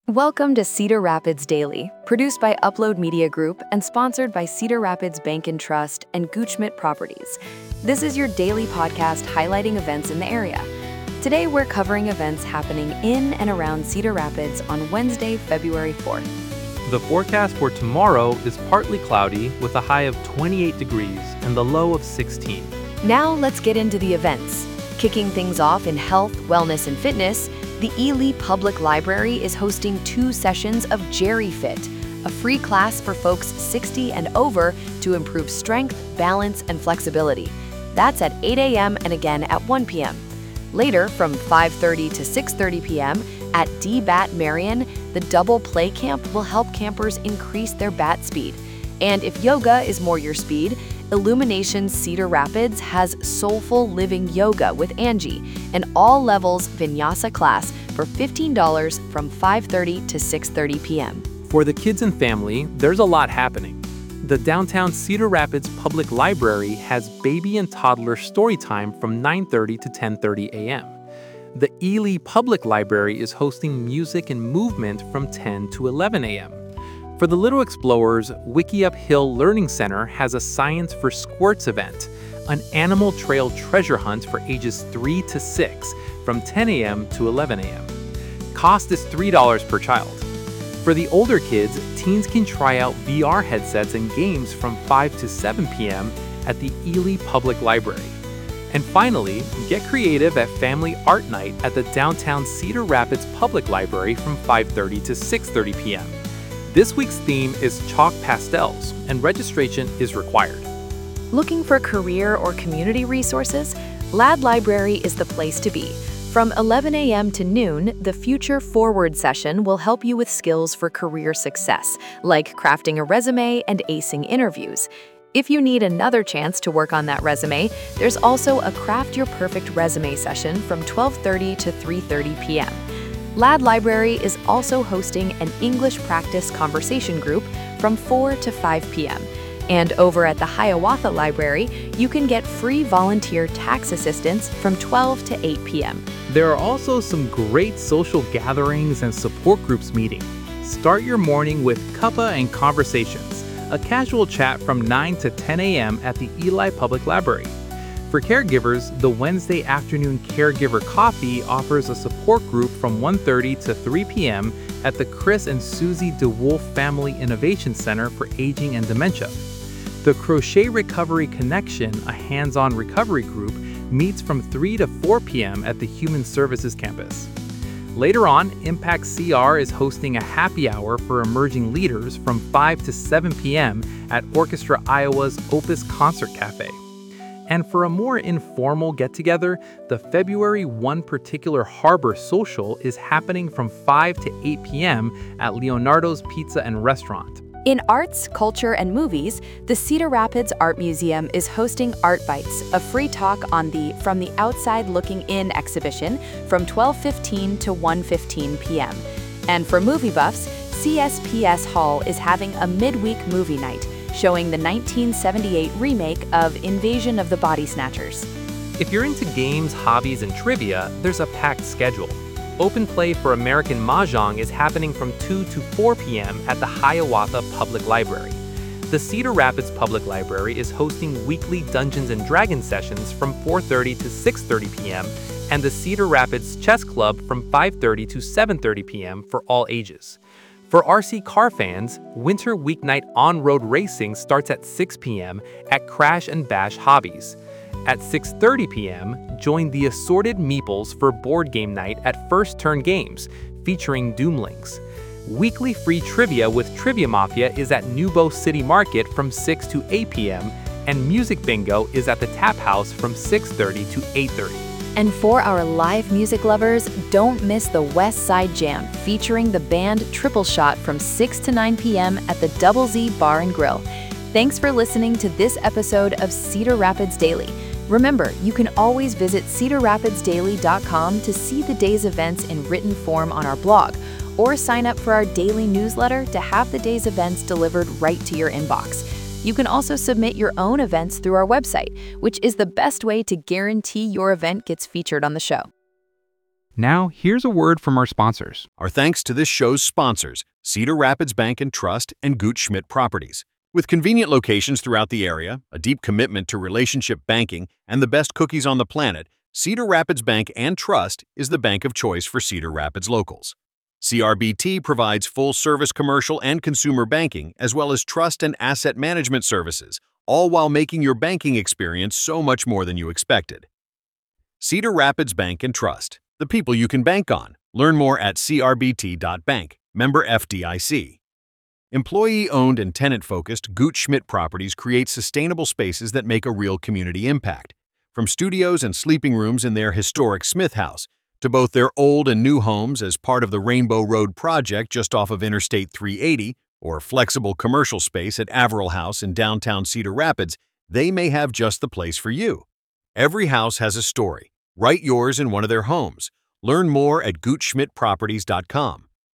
Welcome to Cedar Rapids Daily, produced by Upload Media Group and sponsored by Cedar Rapids Bank and Trust and Goochmit Properties. This is your daily podcast highlighting events in the area. Today we're covering events happening in and around Cedar Rapids on Wednesday, February 4th. The forecast for tomorrow is partly cloudy with a high of 28 degrees and the low of 16. Now let's get into the events. Kicking things off in health, wellness, and fitness, the Ely Public Library is hosting 2 sessions of Jerry Fit, a free class for folks 60 and over to improve strength, balance, and flexibility. That's at 8 a.m. and again at 1 p.m. Later, from 5:30 to 6:30 p.m. at D-Bat Marion, the double play camp will help campers increase their bat speed. And if yoga is more your speed, Illumination Cedar Rapids has Soulful Living Yoga with Angie, an all-levels vinyasa class for $15 from 5:30 to 6:30 p.m. For the kids and family, there's a lot happening. The downtown Cedar Rapids Public Library has baby and toddler story time from 9:30 to 10:30 a.m. The Ely Public Library is hosting music and movement from 10 to 11 a.m. For the Little Explorers, Wiki Up Hill Learning Center has a Science for Squirts event, an animal trail treasure hunt for ages 3 to 6 from 10 a.m. to 11 a.m. Cost is $3 per child. For the older kids, teens can try out VR headsets and games from 5 to 7 p.m. at the Ely Public Library. And finally, get creative at Family Art Night at the downtown Cedar Rapids Public Library from 5:30 to 6:30 p.m. This week's theme is chalk pastels, and registration is required. Looking for career or community resources? Ladd Library is the place to be. From 11 a.m. to noon, the Future Forward session will help you with skills for career success, like crafting a resume and acing interviews. If you need another chance to work on that resume, there's also a Craft Your Perfect Resume session from 12:30 to 3:30 p.m. Ladd Library is also hosting an English practice conversation group from 4 to 5 p.m. And over at the Hiawatha Library, you can get free volunteer tax assistance from 12 to 8 p.m. There are also some great social gatherings and support groups meeting. Start your morning with Cuppa and Conversations, a casual chat from 9 to 10 a.m. at the Ely Public Library. For caregivers, the Wednesday afternoon Caregiver Coffee offers a support group from 1:30 to 3 p.m. at the Chris and Susie DeWolf Family Innovation Center for Aging and Dementia. The Crochet Recovery Connection, a hands-on recovery group, meets from 3 to 4 p.m. at the Human Services campus. Later on, Impact CR is hosting a happy hour for emerging leaders from 5 to 7 p.m. at Orchestra Iowa's Opus Concert Cafe. And for a more informal get-together, the February 1 Particular Harbor Social is happening from 5 to 8 p.m. at Leonardo's Pizza and Restaurant. In arts, culture, and movies, the Cedar Rapids Art Museum is hosting Art Bites, a free talk on the From the Outside Looking In exhibition from 12:15 to 1:15 p.m. And for movie buffs, CSPS Hall is having a midweek movie night, showing the 1978 remake of Invasion of the Body Snatchers. If you're into games, hobbies, and trivia, there's a packed schedule. Open play for American Mahjong is happening from 2 to 4 p.m. at the Hiawatha Public Library. The Cedar Rapids Public Library is hosting weekly Dungeons & Dragons sessions from 4:30 to 6:30 p.m. and the Cedar Rapids Chess Club from 5:30 to 7:30 p.m. for all ages. For RC car fans, Winter Weeknight On-Road Racing starts at 6 p.m. at Crash and Bash Hobbies. At 6:30 p.m., join the Assorted Meeples for board game night at First Turn Games, featuring Doomlings. Weekly free trivia with Trivia Mafia is at Nubo City Market from 6 to 8 p.m., and Music Bingo is at the Tap House from 6:30 to 8:30. And for our live music lovers, don't miss the West Side Jam featuring the band Triple Shot from 6 to 9 p.m. at the Double Z Bar and Grill. Thanks for listening to this episode of Cedar Rapids Daily. Remember, you can always visit cedarrapidsdaily.com to see the day's events in written form on our blog, or sign up for our daily newsletter to have the day's events delivered right to your inbox. You can also submit your own events through our website, which is the best way to guarantee your event gets featured on the show. Now, here's a word from our sponsors. Our thanks to this show's sponsors, Cedar Rapids Bank and Trust and Gooch Schmidt Properties. With convenient locations throughout the area, a deep commitment to relationship banking, and the best cookies on the planet, Cedar Rapids Bank and Trust is the bank of choice for Cedar Rapids locals. CRBT provides full-service commercial and consumer banking, as well as trust and asset management services, all while making your banking experience so much more than you expected. Cedar Rapids Bank and Trust, the people you can bank on. Learn more at crbt.bank, member FDIC. Employee-owned and tenant-focused Gooch Schmidt Properties create sustainable spaces that make a real community impact. From studios and sleeping rooms in their historic Smith House, to both their old and new homes as part of the Rainbow Road project just off of Interstate 380, or flexible commercial space at Averill House in downtown Cedar Rapids, they may have just the place for you. Every house has a story. Write yours in one of their homes. Learn more at goochschmidtproperties.com.